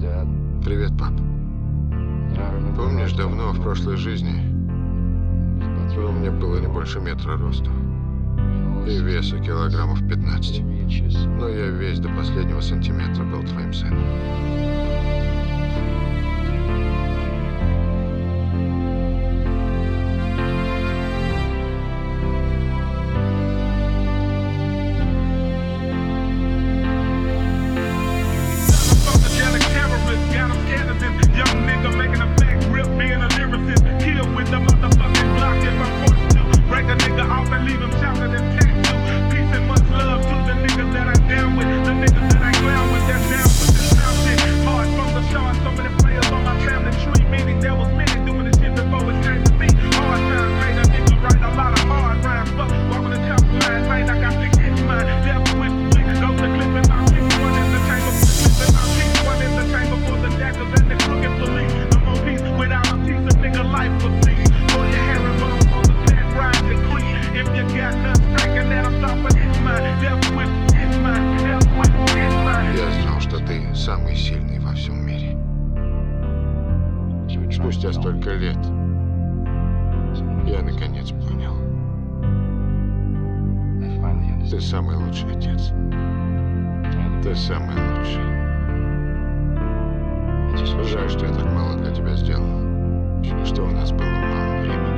Привет, пап. Помнишь, давно, в прошлой жизни, у меня было не больше метра росту и веса килограммов 15. Но я весь до последнего сантиметра был твоим сыном. Самый сильный во всем мире. Спустя столько лет я наконец понял. Ты самый лучший отец. Ты самый лучший. Жаль, что я так мало для тебя сделал. Что у нас было мало времени.